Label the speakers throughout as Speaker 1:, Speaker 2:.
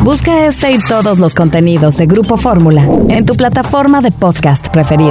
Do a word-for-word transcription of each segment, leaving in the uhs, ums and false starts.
Speaker 1: Busca este y todos los contenidos de Grupo Fórmula en tu plataforma de podcast preferida.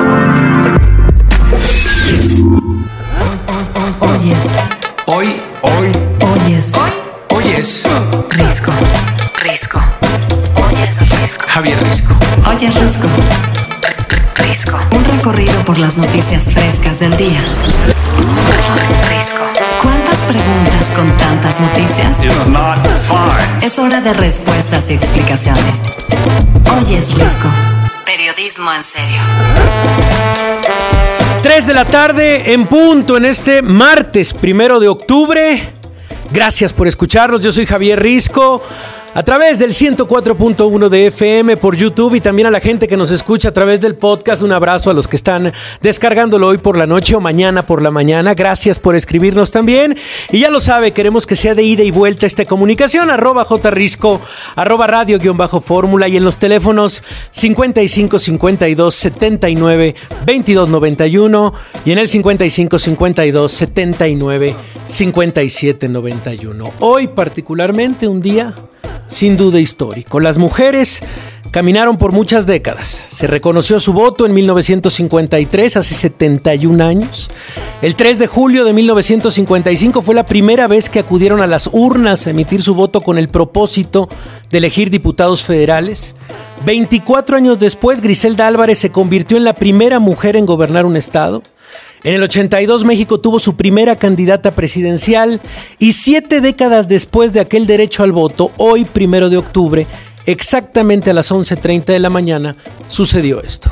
Speaker 1: Hoy es.
Speaker 2: Hoy, hoy.
Speaker 1: Hoy es.
Speaker 2: Hoy es.
Speaker 1: Risco. Risco. Hoy es Risco.
Speaker 2: Javier Risco.
Speaker 1: Hoy es Risco. Risco. Un recorrido por las noticias frescas del día. Risco. ¿Cuántas preguntas con tantas noticias?
Speaker 2: It's not fine.
Speaker 1: Es hora de respuestas y explicaciones. Hoy es Risco. Periodismo en serio.
Speaker 3: tres de la tarde en punto en este martes primero de octubre. Gracias por escucharnos. Yo soy Javier Risco. A través del ciento cuatro punto uno de F M por YouTube y también a la gente que nos escucha a través del podcast. Un abrazo a los que están descargándolo hoy por la noche o mañana por la mañana. Gracias por escribirnos también. Y ya lo sabe, queremos que sea de ida y vuelta esta comunicación. Arroba jrisco, arroba radio guión bajo fórmula y en los teléfonos cincuenta y cinco cincuenta y dos setenta y nueve veintidós noventa y uno y en el cincuenta y cinco cincuenta y dos setenta y nueve cincuenta y siete noventa y uno. Hoy particularmente un día sin duda histórico. Las mujeres caminaron por muchas décadas. Se reconoció su voto en mil novecientos cincuenta y tres, hace setenta y un años. El tres de julio de mil novecientos cincuenta y cinco fue la primera vez que acudieron a las urnas a emitir su voto con el propósito de elegir diputados federales. veinticuatro años después, Griselda Álvarez se convirtió en la primera mujer en gobernar un estado. En el ochenta y dos México tuvo su primera candidata presidencial y siete décadas después de aquel derecho al voto, hoy primero de octubre, exactamente a las once treinta de la mañana, sucedió esto.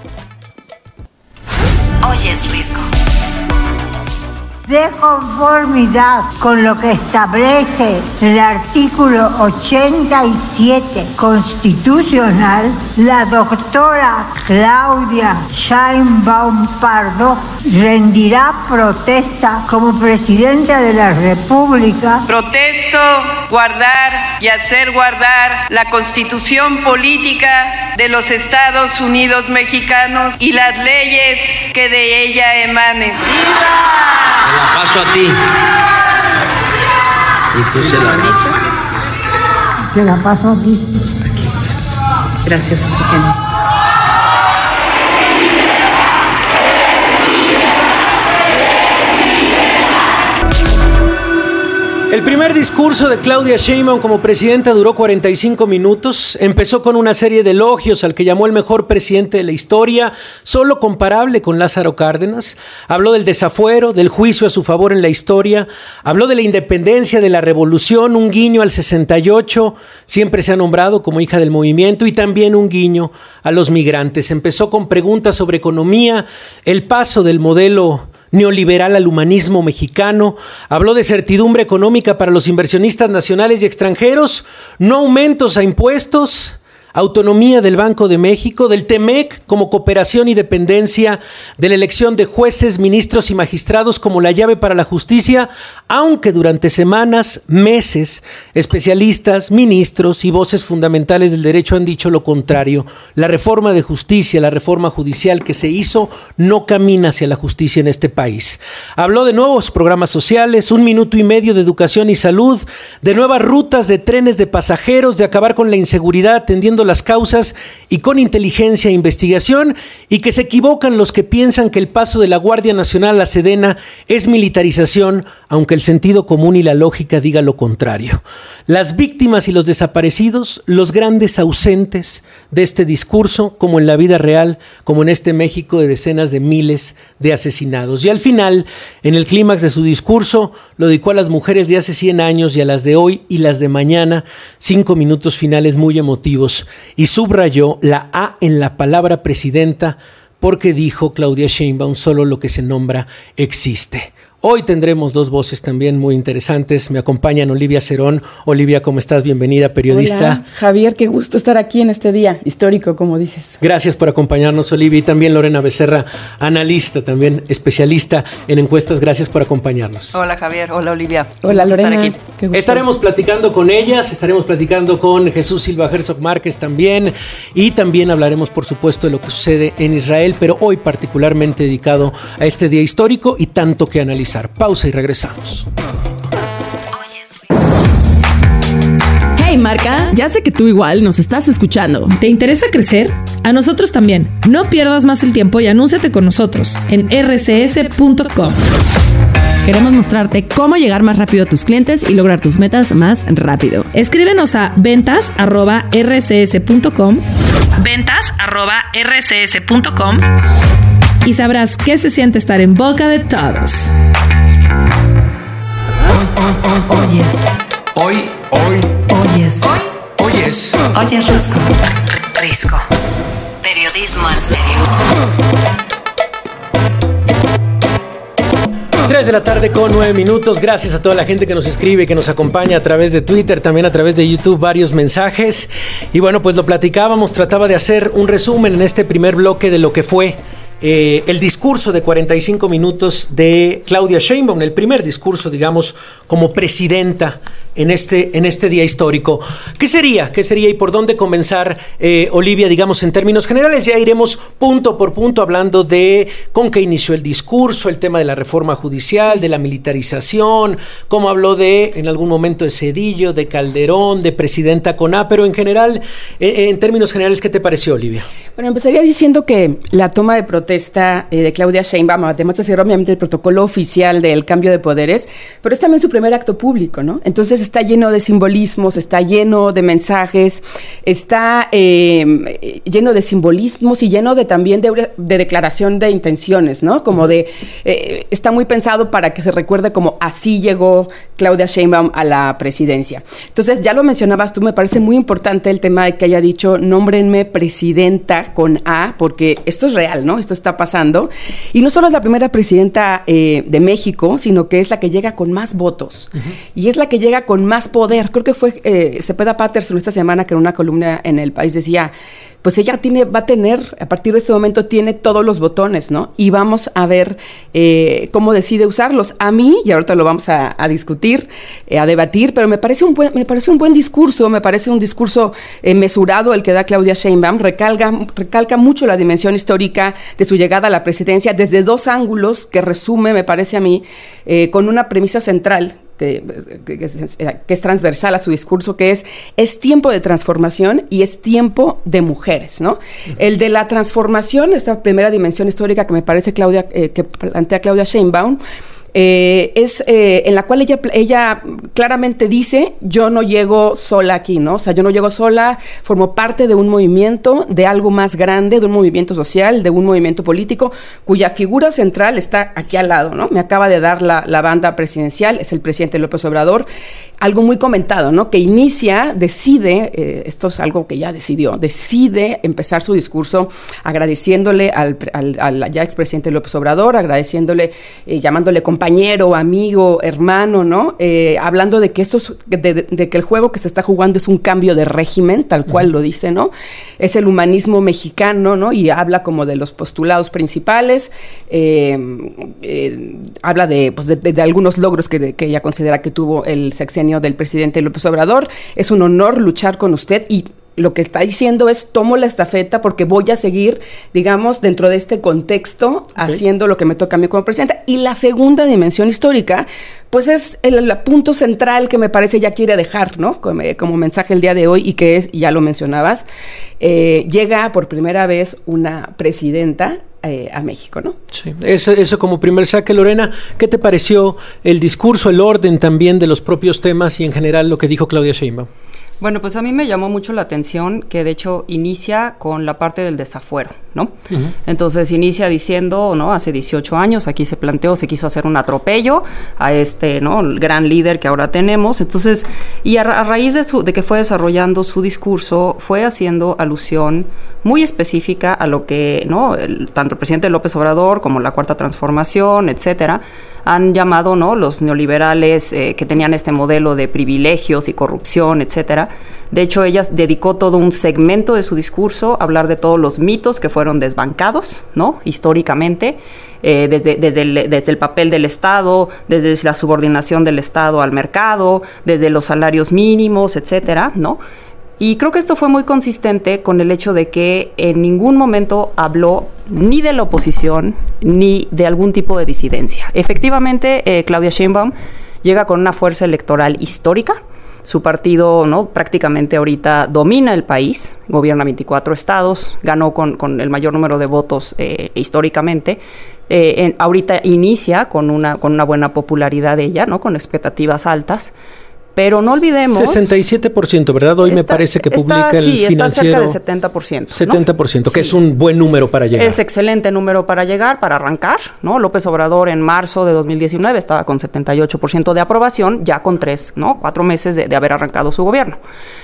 Speaker 1: Hoy es Risco.
Speaker 4: De conformidad con lo que establece el artículo ochenta y siete constitucional, la doctora Claudia Sheinbaum Pardo rendirá protesta como presidenta de la República.
Speaker 5: Protesto guardar y hacer guardar la Constitución política de los Estados Unidos mexicanos y las leyes que de ella emanen. ¡Viva!
Speaker 6: Te la paso a ti. Y tú se la das.
Speaker 4: Te la paso a ti.
Speaker 5: Gracias, Eugenio.
Speaker 3: El primer discurso de Claudia Sheinbaum como presidenta duró cuarenta y cinco minutos. Empezó con una serie de elogios al que llamó el mejor presidente de la historia, solo comparable con Lázaro Cárdenas. Habló del desafuero, del juicio a su favor en la historia. Habló de la independencia, de la revolución, un guiño al sesenta y ocho. Siempre se ha nombrado como hija del movimiento y también un guiño a los migrantes. Empezó con preguntas sobre economía, el paso del modelo neoliberal al humanismo mexicano. Habló de certidumbre económica para los inversionistas nacionales y extranjeros, no aumentos a impuestos, autonomía del Banco de México, del TEMEC como cooperación y dependencia, de la elección de jueces, ministros y magistrados como la llave para la justicia, aunque durante semanas, meses, especialistas, ministros y voces fundamentales del derecho han dicho lo contrario. La reforma de justicia, la reforma judicial que se hizo, no camina hacia la justicia en este país. Habló de nuevos programas sociales, un minuto y medio de educación y salud, de nuevas rutas de trenes de pasajeros, de acabar con la inseguridad atendiendo las causas y con inteligencia e investigación, y que se equivocan los que piensan que el paso de la Guardia Nacional a la Sedena es militarización, aunque el sentido común y la lógica diga lo contrario. Las víctimas y los desaparecidos, los grandes ausentes de este discurso, como en la vida real, como en este México de decenas de miles de asesinados. Y al final, en el clímax de su discurso, lo dedicó a las mujeres de hace cien años y a las de hoy y las de mañana, cinco minutos finales muy emotivos. Y subrayó la A en la palabra presidenta porque dijo Claudia Sheinbaum, solo lo que se nombra existe. Hoy tendremos dos voces también muy interesantes. Me acompañan Olivia Cerón. Olivia, ¿cómo estás? Bienvenida, periodista.
Speaker 7: Hola, Javier, qué gusto estar aquí en este día histórico, como dices.
Speaker 3: Gracias por acompañarnos, Olivia. Y también Lorena Becerra, analista, también especialista en encuestas. Gracias por acompañarnos.
Speaker 8: Hola, Javier. Hola, Olivia.
Speaker 7: Hola, Lorena.
Speaker 8: Estar aquí.
Speaker 7: Qué gusto.
Speaker 3: Estaremos platicando con ellas, estaremos platicando con Jesús Silva Herzog Márquez también. Y también hablaremos, por supuesto, de lo que sucede en Israel, pero hoy particularmente dedicado a este día histórico y tanto que analizar.
Speaker 9: Pausa y regresamos.
Speaker 1: Hey,
Speaker 8: marca? Ya sé que tú igual nos estás escuchando.
Speaker 9: ¿Te interesa crecer? A nosotros también. No pierdas más el tiempo y anúnciate con nosotros en r c s punto com.
Speaker 8: Queremos mostrarte cómo llegar más rápido a tus clientes y lograr tus metas más rápido.
Speaker 9: Escríbenos a ventas arroba r c s punto com, ventas arroba r c s punto com y sabrás qué se siente estar en boca de todos.
Speaker 1: Oyes.
Speaker 2: Hoy, hoy,
Speaker 1: Oyes.
Speaker 2: oyes.
Speaker 1: Oye, Risco. Risco. Periodismo en serio.
Speaker 3: tres de la tarde con nueve minutos. Gracias a toda la gente que nos escribe, que nos acompaña a través de Twitter, también a través de YouTube, varios mensajes. Y bueno, pues lo platicábamos, trataba de hacer un resumen en este primer bloque de lo que fue eh, el discurso de cuarenta y cinco minutos de Claudia Sheinbaum, el primer discurso, digamos, como presidenta en este, en este día histórico. ¿Qué sería? ¿Qué sería y por dónde comenzar, eh, Olivia, digamos, en términos generales? Ya iremos punto por punto hablando de con qué inició el discurso, el tema de la reforma judicial, de la militarización, cómo habló de, en algún momento, de Zedillo, de Calderón, de presidenta Coná, pero en general, eh, en términos generales, ¿qué te pareció, Olivia?
Speaker 7: Bueno, empezaría diciendo que la toma de protesta eh, de Claudia Sheinbaum, además de ser obviamente el protocolo oficial del cambio de poderes, pero es también su primer acto público, ¿no? Entonces está lleno de simbolismos, está lleno de mensajes, está eh, lleno de simbolismos y lleno de también de, de declaración de intenciones, ¿no? Como de, eh, está muy pensado para que se recuerde como así llegó Claudia Sheinbaum a la presidencia. Entonces, ya lo mencionabas tú, me parece muy importante el tema de que haya dicho, nómbrenme presidenta con A, porque esto es real, ¿no? Esto está pasando. Y no solo es la primera presidenta eh, de México, sino que es la que llega con más votos. Uh-huh. Y es la que llega con más poder. Creo que fue eh, Cepeda Patterson esta semana que en una columna en El País decía, pues ella tiene, va a tener, a partir de este momento tiene todos los botones, ¿no? Y vamos a ver eh, cómo decide usarlos. A mí, y ahorita lo vamos a, a discutir, eh, a debatir, pero me parece un buen, me parece un buen discurso, me parece un discurso eh, mesurado el que da Claudia Sheinbaum, recalca, recalca mucho la dimensión histórica de su llegada a la presidencia desde dos ángulos que resume, me parece a mí, eh, con una premisa central, Que, que, es, que es transversal a su discurso, que es, es tiempo de transformación y es tiempo de mujeres, ¿no? Uh-huh. El de la transformación, esta primera dimensión histórica que me parece Claudia, eh, que plantea Claudia Sheinbaum, Eh, es eh, en la cual ella, ella claramente dice, yo no llego sola aquí, ¿no? O sea, yo no llego sola, formo parte de un movimiento, de algo más grande, de un movimiento social, de un movimiento político, cuya figura central está aquí al lado, ¿no? Me acaba de dar la, la banda presidencial, es el presidente López Obrador, algo muy comentado, ¿no? Que inicia, decide, eh, esto es algo que ya decidió, decide empezar su discurso agradeciéndole al, al, al ya expresidente López Obrador, agradeciéndole, eh, llamándole compañero, amigo, hermano, ¿no? Eh, hablando de que esto es, de, de, de que el juego que se está jugando es un cambio de régimen, tal cual uh-huh. lo dice, ¿no? Es el humanismo mexicano, ¿no? Y habla como de los postulados principales, eh, eh, habla de, pues de, de, de algunos logros que, de, que ella considera que tuvo el sexenio del presidente López Obrador. Es un honor luchar con usted y lo que está diciendo es, tomo la estafeta porque voy a seguir, digamos, dentro de este contexto, okay. haciendo lo que me toca a mí como presidenta. Y la segunda dimensión histórica, pues es el, el punto central que me parece ya quiere dejar, ¿no? Como, como mensaje el día de hoy, y que es, ya lo mencionabas, eh, llega por primera vez una presidenta Eh, a México, ¿no?
Speaker 3: Sí, eso, eso como primer saque. Lorena, ¿qué te pareció el discurso, el orden también de los propios temas y en general lo que dijo Claudia Sheinbaum?
Speaker 10: Bueno, pues a mí me llamó mucho la atención que de hecho inicia con la parte del desafuero, ¿no? Uh-huh. Entonces inicia diciendo, ¿no? Hace dieciocho años aquí se planteó, se quiso hacer un atropello a este, ¿no? El gran líder que ahora tenemos. Entonces, y a, a raíz de, su, de que fue desarrollando su discurso, fue haciendo alusión muy específica a lo que, ¿no? El, tanto el presidente López Obrador como la Cuarta Transformación, etcétera, han llamado, ¿no? Los neoliberales eh, que tenían este modelo de privilegios y corrupción, etcétera. De hecho, ella dedicó todo un segmento de su discurso a hablar de todos los mitos que fueron desbancados, ¿no? Históricamente, eh, desde, desde, el, desde el papel del Estado, desde la subordinación del Estado al mercado, desde los salarios mínimos, etcétera, ¿no? Y creo que esto fue muy consistente con el hecho de que en ningún momento habló ni de la oposición ni de algún tipo de disidencia. Efectivamente, eh, Claudia Sheinbaum llega con una fuerza electoral histórica, Su partido, ¿no?, prácticamente ahorita domina el país, gobierna veinticuatro estados, ganó con, con el mayor número de votos eh, históricamente. Eh, en, ahorita inicia con una, con una buena popularidad de ella, ¿no?, con expectativas altas. Pero no olvidemos...
Speaker 3: sesenta y siete por ciento, ¿verdad? Hoy está, me parece que publica está, el
Speaker 10: sí,
Speaker 3: financiero...
Speaker 10: Sí, está cerca del setenta por ciento.
Speaker 3: setenta por ciento,
Speaker 10: ¿no?
Speaker 3: que
Speaker 10: sí.
Speaker 3: es un buen número para llegar.
Speaker 10: Es excelente número para llegar, para arrancar, ¿no? López Obrador en marzo de dos mil diecinueve estaba con setenta y ocho por ciento de aprobación, ya con tres, ¿no?, cuatro meses de, de haber arrancado su gobierno.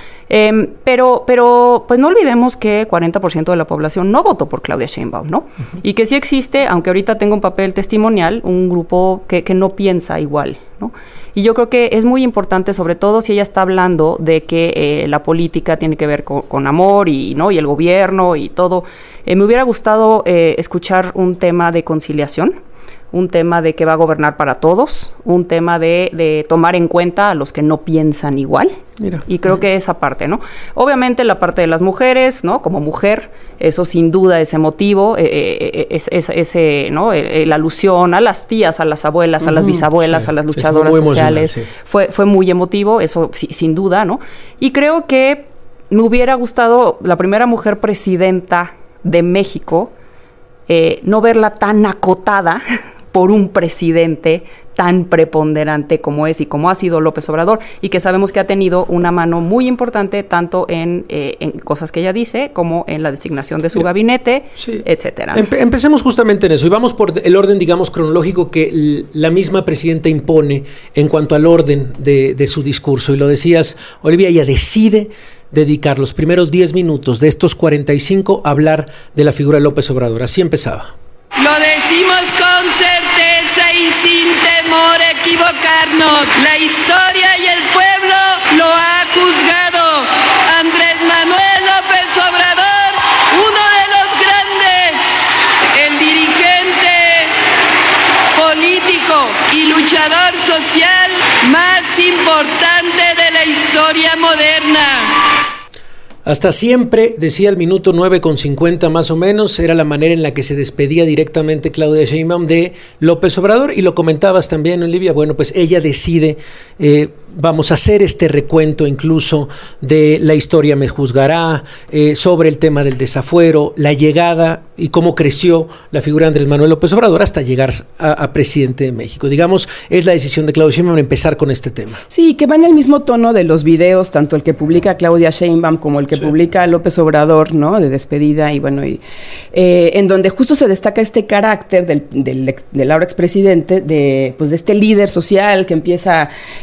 Speaker 10: Eh, pero, pero, pues no olvidemos que cuarenta por ciento de la población no votó por Claudia Sheinbaum, ¿no? Uh-huh. Y que sí existe, aunque ahorita tenga un papel testimonial, un grupo que, que no piensa igual, ¿no? Y yo creo que es muy importante, sobre todo si ella está hablando de que eh, la política tiene que ver con, con amor y, ¿no?, y el gobierno y todo. Eh, me hubiera gustado eh, escuchar un tema de conciliación, un tema de que va a gobernar para todos, un tema de, de tomar en cuenta a los que no piensan igual. Mira, y creo mira. que esa parte, ¿no? Obviamente la parte de las mujeres, ¿no? Como mujer, eso sin duda es emotivo, eh, eh, es, es, ese, ¿no? Eh, la alusión a las tías, a las abuelas, uh-huh, a las bisabuelas, sí, a las luchadoras sí, sociales, sí. fue, fue muy emotivo, eso sí, sin duda, ¿no? Y creo que me hubiera gustado la primera mujer presidenta de México, eh, no verla tan acotada por un presidente tan preponderante como es y como ha sido López Obrador, y que sabemos que ha tenido una mano muy importante tanto en, eh, en cosas que ella dice como en la designación de su gabinete, sí. etcétera.
Speaker 3: Empe- empecemos justamente en eso y vamos por el orden, digamos, cronológico que l- la misma presidenta impone en cuanto al orden de, de su discurso. Y lo decías, Olivia, ella decide dedicar los primeros diez minutos de estos cuarenta y cinco a hablar de la figura de López Obrador. Así empezaba.
Speaker 5: Lo decimos con certeza y sin temor a equivocarnos. La historia y el pueblo lo ha juzgado. Andrés Manuel López Obrador, uno de los grandes, el dirigente político y luchador social más importante de la historia moderna.
Speaker 3: Hasta siempre, decía el minuto nueve con cincuenta más o menos, era la manera en la que se despedía directamente Claudia Sheinbaum de López Obrador, y lo comentabas también, Olivia, bueno, pues ella decide, eh, vamos a hacer este recuento incluso de la historia me juzgará, eh, sobre el tema del desafuero, la llegada y cómo creció la figura de Andrés Manuel López Obrador hasta llegar a, a presidente de México. Digamos, es la decisión de Claudia Sheinbaum empezar con este tema.
Speaker 7: Sí, que va en el mismo tono de los videos, tanto el que publica Claudia Sheinbaum como el que sí. publica López Obrador, ¿no?, de despedida, y bueno, y, eh, en donde justo se destaca este carácter del, del, del ahora expresidente, de, pues, de este líder social que empieza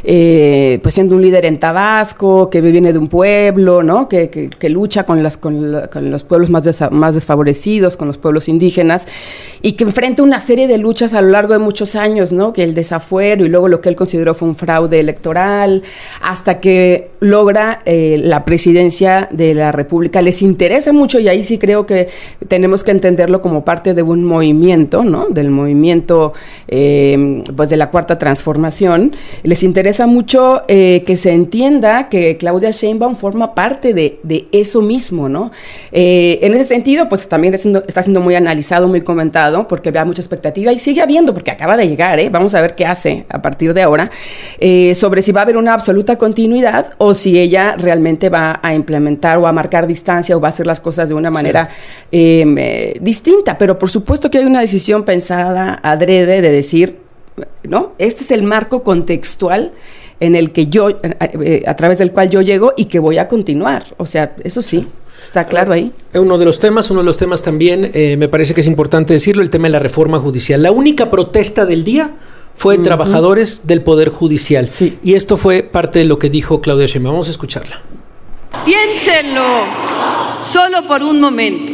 Speaker 7: eh, pues siendo un líder en Tabasco, que viene de un pueblo, ¿no?, que, que, que lucha con, las, con, la, con los pueblos más, desa, más desfavorecidos, con los pueblos indígenas, y que enfrenta una serie de luchas a lo largo de muchos años, ¿no?, que el desafuero y luego lo que él consideró fue un fraude electoral, hasta que logra eh, la presidencia de la República. Les interesa mucho, y ahí sí creo que tenemos que entenderlo como parte de un movimiento, ¿no?, del movimiento eh, pues de la Cuarta Transformación. Les interesa mucho eh, que se entienda que Claudia Sheinbaum forma parte de, de eso mismo, ¿no? Eh, en ese sentido, pues también está siendo, está siendo muy analizado, muy comentado, porque había mucha expectativa y sigue habiendo, porque acaba de llegar, ¿eh? Vamos a ver qué hace a partir de ahora, eh, sobre si va a haber una absoluta continuidad o si ella realmente va a implementar o a marcar distancia o va a hacer las cosas de una manera sí. eh, eh, distinta. Pero por supuesto que hay una decisión pensada adrede de decir, ¿no?, este es el marco contextual en el que yo, eh, a través del cual yo llego y que voy a continuar. O sea, eso sí. Está claro ahí.
Speaker 3: Uno de los temas, uno de los temas también, eh, me parece que es importante decirlo, el tema de la reforma judicial. La única protesta del día fue uh-huh. trabajadores del Poder Judicial. Sí. Y esto fue parte de lo que dijo Claudia Sheinbaum. Vamos a escucharla.
Speaker 5: Piénsenlo solo por un momento.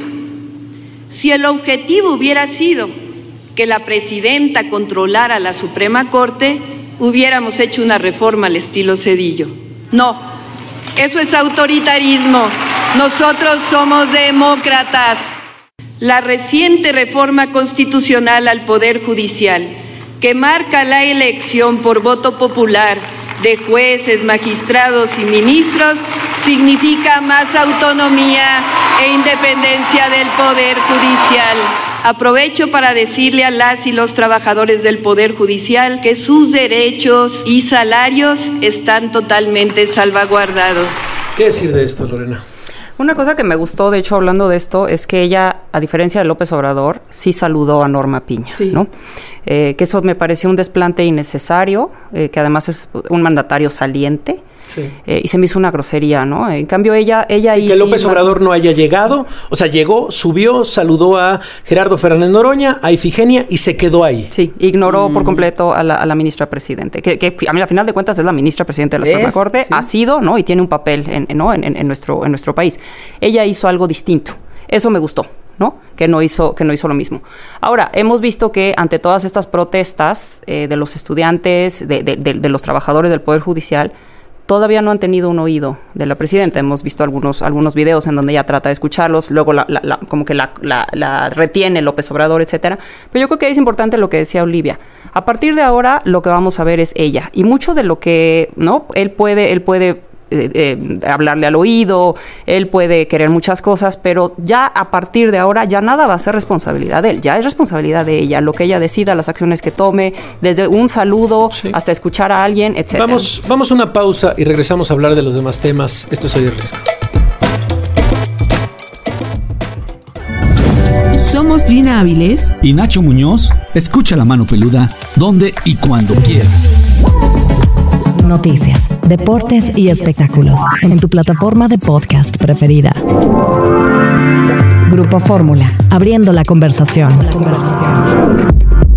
Speaker 5: Si el objetivo hubiera sido que la presidenta controlara la Suprema Corte, hubiéramos hecho una reforma al estilo Zedillo. No, eso es autoritarismo. Nosotros somos demócratas. La reciente reforma constitucional al Poder Judicial, que marca la elección por voto popular de jueces, magistrados y ministros, significa más autonomía e independencia del Poder Judicial. aprovecho para decirle a las y los trabajadores del Poder Judicial que sus derechos y salarios están totalmente salvaguardados.
Speaker 3: ¿Qué decir de esto, Lorena?
Speaker 10: Una cosa que me gustó, de hecho, hablando de esto, es que ella, a diferencia de López Obrador, sí saludó a Norma Piña, sí. ¿no? Eh, que eso me pareció un desplante innecesario, eh, que además es un mandatario saliente. Sí. Eh, y se me hizo una grosería, ¿no? En cambio ella... ella
Speaker 3: sí, que López Obrador no haya llegado, o sea, llegó, subió, saludó a Gerardo Fernández Noroña, a Ifigenia y se quedó ahí.
Speaker 10: Sí, ignoró mm. por completo a la, a la ministra presidente, que, que a mí, a final de cuentas, es la ministra presidente de la Suprema Corte, sí. ha sido, ¿no? Y tiene un papel en, en, ¿no? en, en, en, nuestro, en nuestro país. Ella hizo algo distinto. Eso me gustó, ¿no? Que no hizo, que no hizo lo mismo. Ahora, hemos visto que ante todas estas protestas eh, de los estudiantes, de, de, de, de los trabajadores del Poder Judicial, todavía no han tenido un oído de la presidenta. Hemos visto algunos, algunos videos en donde ella trata de escucharlos, luego la, la, la, como que la, la, la retiene López Obrador, etcétera. Pero yo creo que es importante lo que decía Olivia. A partir de ahora, lo que vamos a ver es ella. Y mucho de lo que, ¿no? Él puede, él puede Eh, eh, hablarle al oído, él puede querer muchas cosas, pero ya a partir de ahora ya nada va a ser responsabilidad de él, ya es responsabilidad de ella, lo que ella decida, las acciones que tome, desde un saludo sí. hasta escuchar a alguien, etcétera.
Speaker 3: Vamos, vamos a una pausa y regresamos a hablar de los demás temas. Esto es Hoy de Riesgo.
Speaker 8: Somos Gina Áviles
Speaker 11: y Nacho Muñoz. Escucha La Mano Peluda donde y cuando quieras.
Speaker 1: Noticias, deportes y espectáculos en tu plataforma de podcast preferida. Grupo Fórmula, abriendo la conversación. La conversación.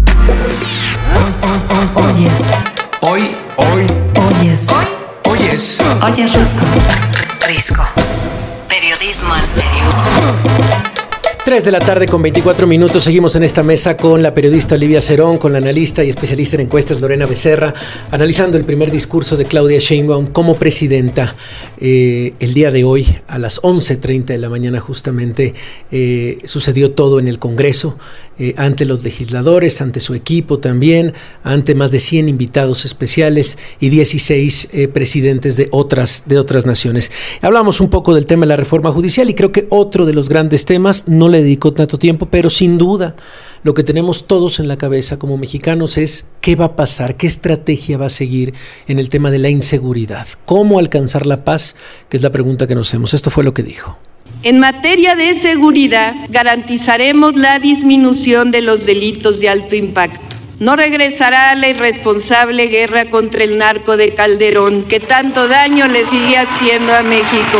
Speaker 1: Hoy es.
Speaker 2: Hoy, hoy.
Speaker 1: Hoy es.
Speaker 2: Hoy. Hoy es.
Speaker 1: Hoy es Risco. Risco. Periodismo en serio.
Speaker 3: tres de la tarde con veinticuatro minutos. Seguimos en esta mesa con la periodista Olivia Cerón, con la analista y especialista en encuestas Lorena Becerra, analizando el primer discurso de Claudia Sheinbaum como presidenta. Eh, el día de hoy, a las once treinta de la mañana justamente, eh, sucedió todo en el Congreso, eh, ante los legisladores, ante su equipo también, ante más de cien invitados especiales y dieciséis eh, presidentes de otras, de otras naciones. Hablamos un poco del tema de la reforma judicial y creo que otro de los grandes temas, no le dedicó tanto tiempo, pero sin duda lo que tenemos todos en la cabeza como mexicanos es qué va a pasar, qué estrategia va a seguir en el tema de la inseguridad, cómo alcanzar la paz, que es la pregunta que nos hacemos. Esto fue lo que dijo.
Speaker 5: En materia de seguridad, garantizaremos la disminución de los delitos de alto impacto. No regresará la irresponsable guerra contra el narco de Calderón, que tanto daño le sigue haciendo a México.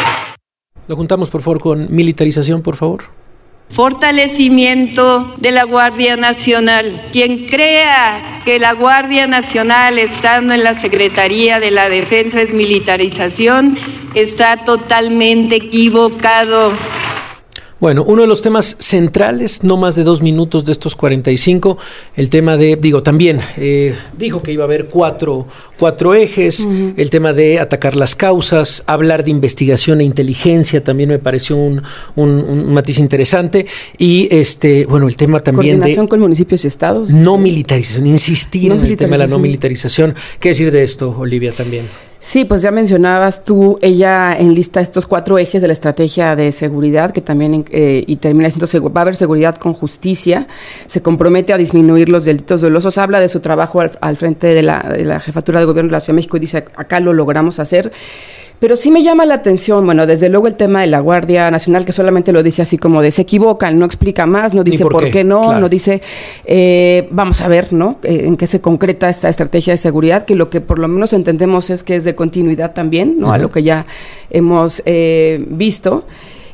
Speaker 3: Lo juntamos, por favor, con militarización, por favor.
Speaker 5: Fortalecimiento de la Guardia Nacional. Quien crea que la Guardia Nacional, estando en la Secretaría de la Defensa, es militarización, está totalmente equivocado.
Speaker 3: Bueno, uno de los temas centrales, no más de dos minutos de estos cuarenta y cinco, el tema de, digo, también eh, dijo que iba a haber cuatro, cuatro ejes, uh-huh. el tema de atacar las causas, hablar de investigación e inteligencia, también me pareció un, un, un matiz interesante, y este, bueno, el tema también de...
Speaker 7: Coordinación con municipios y estados.
Speaker 3: No militarización, insistir no en el tema de la no militarización. ¿Qué decir de esto, Olivia, también?
Speaker 7: Sí, pues ya mencionabas tú, ella enlista estos cuatro ejes de la estrategia de seguridad, que también, eh, y termina diciendo, va a haber seguridad con justicia, se compromete a disminuir los delitos dolosos, habla de su trabajo al, al frente de la, de la Jefatura de Gobierno de la Ciudad de México y dice, acá lo logramos hacer. Pero sí me llama la atención, bueno, desde luego el tema de la Guardia Nacional, que solamente lo dice así como de se equivocan, no explica más, no dice por, por qué, qué no, claro. no dice, eh, vamos a ver, ¿no?, eh, en qué se concreta esta estrategia de seguridad, que lo que por lo menos entendemos es que es de continuidad también, ¿no?, uh-huh. a lo que ya hemos eh, visto.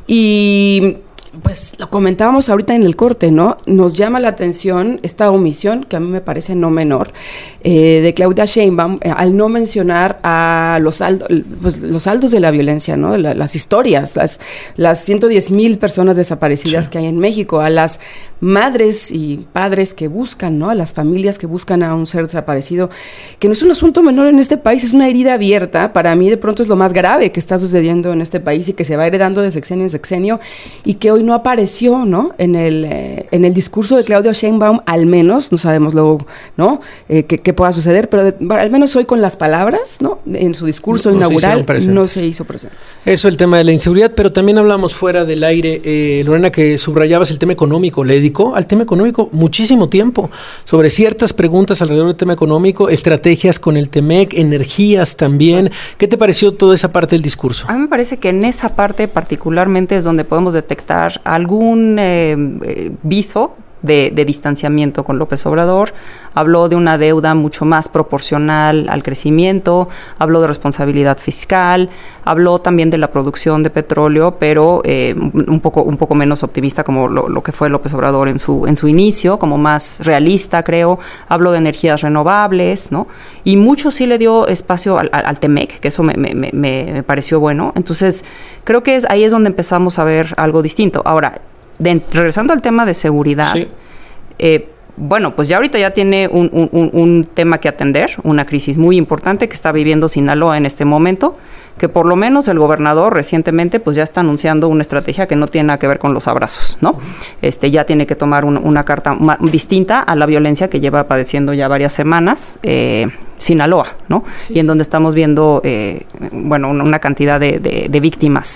Speaker 7: Y pues lo comentábamos ahorita en el corte, ¿no? Nos llama la atención esta omisión, que a mí me parece no menor, eh, de Claudia Sheinbaum, eh, al no mencionar a los saldos, pues, los saldos de la violencia, ¿no? La, las historias, las, las ciento diez mil personas desaparecidas sí. que hay en México, a las madres y padres que buscan, ¿no? A las familias que buscan a un ser desaparecido, que no es un asunto menor en este país, es una herida abierta. Para mí, de pronto, es lo más grave que está sucediendo en este país y que se va heredando de sexenio en sexenio y que hoy y no apareció, ¿no? En el, eh, en el discurso de Claudia Sheinbaum, al menos, no sabemos luego, ¿no? Eh, qué, qué pueda suceder, pero de, al menos hoy con las palabras, ¿no? En su discurso no, inaugural
Speaker 3: no se,
Speaker 7: no se hizo presente.
Speaker 3: Eso, el tema de la inseguridad, pero también hablamos fuera del aire, eh, Lorena, que subrayabas el tema económico. Le dedicó al tema económico muchísimo tiempo, sobre ciertas preguntas alrededor del tema económico, estrategias con el Temec, energías también. ¿Qué te pareció toda esa parte del discurso?
Speaker 10: A mí me parece que en esa parte particularmente es donde podemos detectar algún eh, eh, viso de, de distanciamiento con López Obrador. Habló de una deuda mucho más proporcional al crecimiento, habló de responsabilidad fiscal, habló también de la producción de petróleo, pero eh, un poco un poco menos optimista como lo, lo que fue López Obrador en su en su inicio, como más realista, creo. Habló de energías renovables, ¿no? Y mucho sí le dio espacio al, al, al Temec, que eso me, me, me, me pareció bueno. Entonces, creo que es, ahí es donde empezamos a ver algo distinto. Ahora, de, regresando al tema de seguridad, sí. eh, bueno, pues ya ahorita ya tiene un, un, un tema que atender, una crisis muy importante que está viviendo Sinaloa en este momento, que por lo menos el gobernador recientemente pues ya está anunciando una estrategia que no tiene nada que ver con los abrazos, ¿no? Este ya tiene que tomar un, una carta ma- distinta a la violencia que lleva padeciendo ya varias semanas eh, Sinaloa, ¿no? Sí. Y en donde estamos viendo, eh, bueno, una, una cantidad de, de, de víctimas.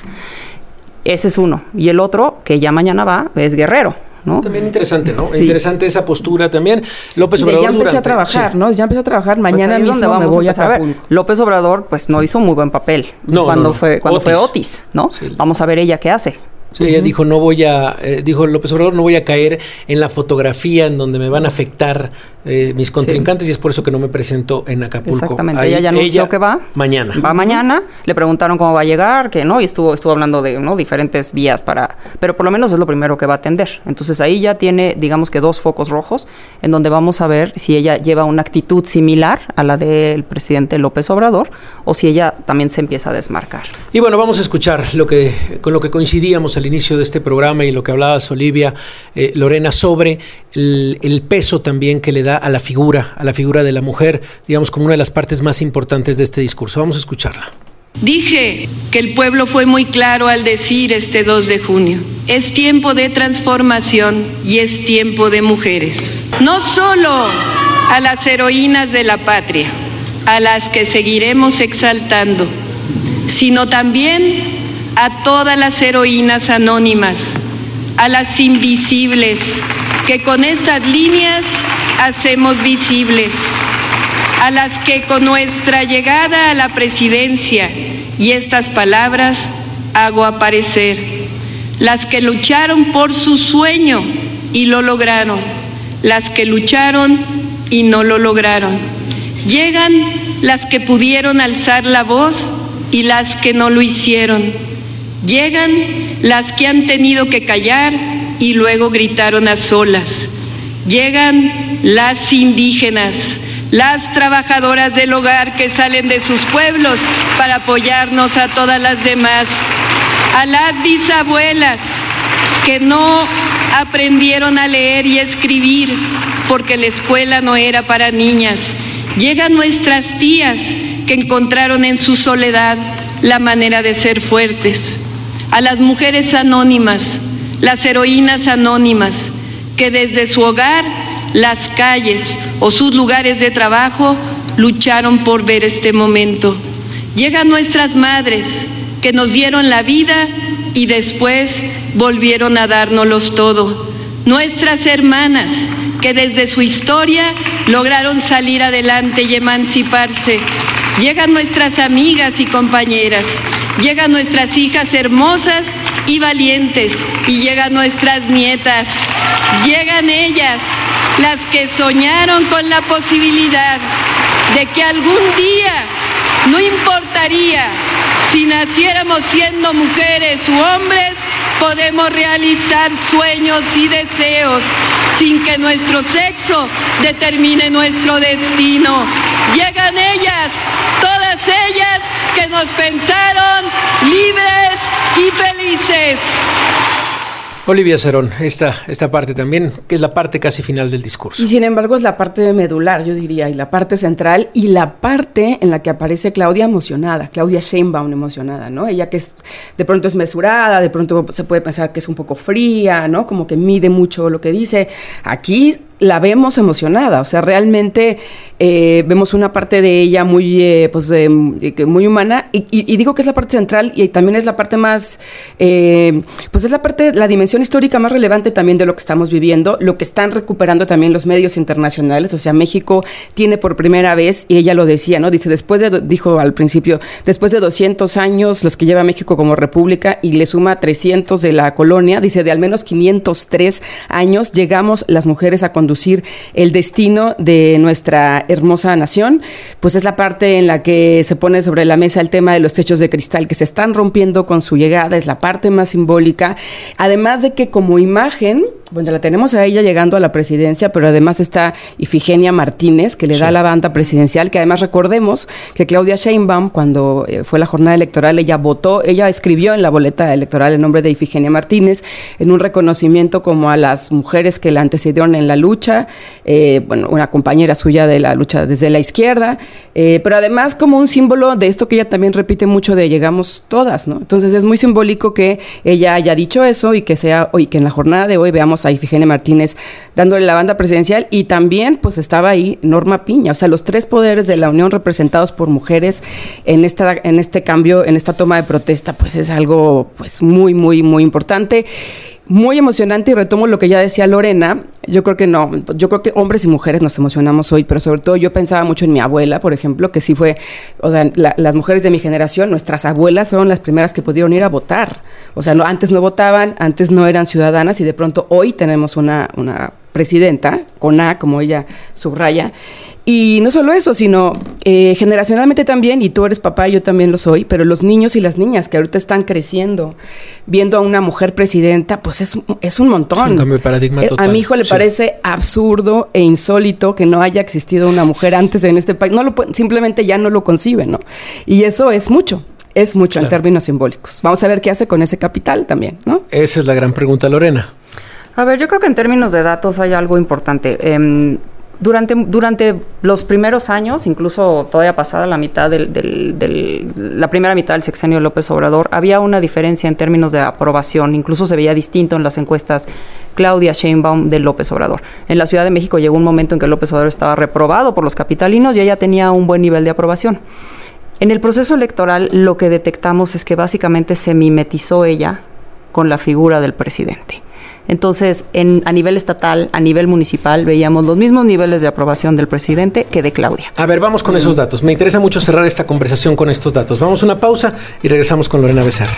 Speaker 10: Ese es uno. Y el otro, que ya mañana va, es Guerrero, ¿no? También
Speaker 3: interesante, ¿no? Sí. Interesante esa postura también. López Obrador
Speaker 7: ya empecé
Speaker 3: durante,
Speaker 7: a trabajar, sí. ¿no? Ya empecé a trabajar. Mañana
Speaker 10: pues
Speaker 7: mismo me voy a Acapulco.
Speaker 10: López Obrador, pues, no hizo muy buen papel
Speaker 3: no,
Speaker 10: cuando
Speaker 3: no, no.
Speaker 10: fue cuando
Speaker 3: Otis.
Speaker 10: fue Otis, ¿no? Sí. Vamos a ver ella qué hace.
Speaker 3: Sí, ella uh-huh. dijo, no voy a, eh, dijo López Obrador, no voy a caer en la fotografía en donde me van a afectar eh, mis contrincantes sí. y es por eso que no me presento en Acapulco.
Speaker 10: Exactamente, Ahí, ella ya anunció ella, que va.
Speaker 3: Mañana.
Speaker 10: Va mañana, le preguntaron cómo va a llegar, que no, y estuvo estuvo hablando de ¿no? diferentes vías para, pero por lo menos es lo primero que va a atender. Entonces ahí ya tiene, digamos que dos focos rojos, en donde vamos a ver si ella lleva una actitud similar a la del presidente López Obrador, o si ella también se empieza a desmarcar.
Speaker 3: Y bueno, vamos a escuchar lo que con lo que coincidíamos al inicio de este programa y lo que hablabas, Olivia, eh, Lorena, sobre el, el peso también que le da a la figura, a la figura de la mujer, digamos, como una de las partes más importantes de este discurso. Vamos a escucharla.
Speaker 5: Dije que el pueblo fue muy claro al decir este dos de junio, es tiempo de transformación y es tiempo de mujeres. No solo a las heroínas de la patria, a las que seguiremos exaltando, sino también a todas las heroínas anónimas, a las invisibles, que con estas líneas hacemos visibles, a las que con nuestra llegada a la presidencia y estas palabras hago aparecer, las que lucharon por su sueño y lo lograron, las que lucharon y no lo lograron. Llegan las que pudieron alzar la voz y las que no lo hicieron. Llegan las que han tenido que callar y luego gritaron a solas. Llegan las indígenas, las trabajadoras del hogar que salen de sus pueblos para apoyarnos a todas las demás. A las bisabuelas que no aprendieron a leer y escribir porque la escuela no era para niñas. Llegan nuestras tías que encontraron en su soledad la manera de ser fuertes. A las mujeres anónimas, las heroínas anónimas, que desde su hogar, las calles o sus lugares de trabajo lucharon por ver este momento. Llegan nuestras madres, que nos dieron la vida y después volvieron a dárnoslos todo. Nuestras hermanas, que desde su historia lograron salir adelante y emanciparse. Llegan nuestras amigas y compañeras, llegan nuestras hijas hermosas y valientes, y llegan nuestras nietas. Llegan ellas, las que soñaron con la posibilidad de que algún día, no importaría si naciéramos siendo mujeres u hombres, podemos realizar sueños y deseos sin que nuestro sexo determine nuestro destino. Llegan ellas, todas ellas que nos pensaron libres y felices.
Speaker 3: Olivia Cerón, esta, esta parte también, que es la parte casi final del discurso.
Speaker 7: Y sin embargo es la parte medular, yo diría, y la parte central, y la parte en la que aparece Claudia emocionada, Claudia Sheinbaum emocionada, ¿no? Ella que es, de pronto es mesurada, de pronto se puede pensar que es un poco fría, ¿no? Como que mide mucho lo que dice. Aquí la vemos emocionada, o sea, realmente eh, vemos una parte de ella muy, eh, pues, eh, muy humana, y, y, y digo que es la parte central y también es la parte más, eh, pues es la parte, la dimensión histórica más relevante también de lo que estamos viviendo, lo que están recuperando también los medios internacionales, o sea, México tiene por primera vez, y ella lo decía, ¿no? Dice, después de, dijo al principio, después de doscientos años, los que lleva México como república, y le suma trescientos de la colonia, dice, de al menos quinientos tres años, llegamos las mujeres a conducir el destino de nuestra hermosa nación, pues es la parte en la que se pone sobre la mesa el tema de los techos de cristal que se están rompiendo con su llegada, es la parte más simbólica, además de que como imagen, bueno, la tenemos a ella llegando a la presidencia, pero además está Ifigenia Martínez, que le sí. da la banda presidencial, que además recordemos que Claudia Sheinbaum, cuando eh, fue la jornada electoral, ella votó, ella escribió en la boleta electoral el nombre de Ifigenia Martínez, en un reconocimiento como a las mujeres que la antecedieron en la lucha, eh, bueno, una compañera suya de la lucha desde la izquierda, eh, pero además como un símbolo de esto que ella también repite mucho de llegamos todas, ¿no? Entonces es muy simbólico que ella haya dicho eso y que sea, y que en la jornada de hoy veamos a Ifigenia Martínez dándole la banda presidencial, y también pues estaba ahí Norma Piña, o sea, los tres poderes de la Unión representados por mujeres en esta en este cambio, en esta toma de protesta, pues es algo pues muy, muy, muy importante. Muy emocionante, y retomo lo que ya decía Lorena, yo creo que no, yo creo que hombres y mujeres nos emocionamos hoy, pero sobre todo yo pensaba mucho en mi abuela, por ejemplo, que sí fue, o sea, la, las mujeres de mi generación, nuestras abuelas fueron las primeras que pudieron ir a votar, o sea, no, antes no votaban, antes no eran ciudadanas, y de pronto hoy tenemos una, una presidenta, con A, como ella subraya, y no solo eso, sino eh, generacionalmente también, y tú eres papá, yo también lo soy, pero los niños y las niñas que ahorita están creciendo, viendo a una mujer presidenta, pues es, es un montón. Es
Speaker 3: un cambio de paradigma
Speaker 7: eh,
Speaker 3: total.
Speaker 7: A mi hijo le sí. parece absurdo e insólito que no haya existido una mujer antes en este país, no lo, simplemente ya no lo concibe, ¿no? Y eso es mucho. Es mucho claro. en términos simbólicos. Vamos a ver qué hace con ese capital también, ¿no?
Speaker 3: Esa es la gran pregunta, Lorena.
Speaker 10: A ver, yo creo que en términos de datos hay algo importante. Eh, Durante, durante los primeros años, incluso todavía pasada la mitad del, del, del, la primera mitad del sexenio de López Obrador, había una diferencia en términos de aprobación, incluso se veía distinto en las encuestas Claudia Sheinbaum de López Obrador. En la Ciudad de México llegó un momento en que López Obrador estaba reprobado por los capitalinos y ella tenía un buen nivel de aprobación. En el proceso electoral lo que detectamos es que básicamente se mimetizó ella con la figura del presidente. Entonces, en, a nivel estatal, a nivel municipal, veíamos los mismos niveles de aprobación del presidente que de Claudia.
Speaker 3: A ver, vamos con esos datos. Me interesa mucho cerrar esta conversación con estos datos. Vamos a una pausa y regresamos con Lorena Becerra.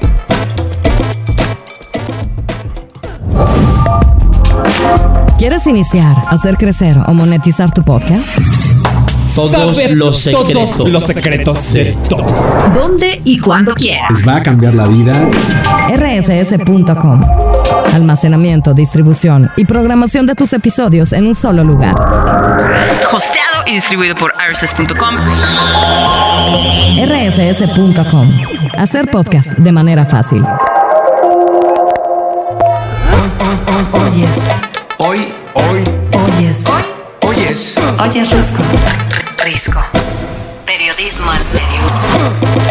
Speaker 1: ¿Quieres iniciar, hacer crecer o monetizar tu podcast?
Speaker 2: Todos Saber los secretos. Todos los secretos de todos.
Speaker 1: ¿Dónde y cuándo quieras?
Speaker 11: ¿Les va a cambiar la vida?
Speaker 1: R S S punto com. Almacenamiento, distribución y programación de tus episodios en un solo lugar.
Speaker 12: Hosteado y distribuido por R S S punto com.
Speaker 1: R S S punto com. Hacer podcast de manera fácil. Oyes.
Speaker 2: Hoy, hoy.
Speaker 1: Oyes.
Speaker 2: Hoy. Oyes.
Speaker 1: Oye, Risco. Risco. Periodismo en serio.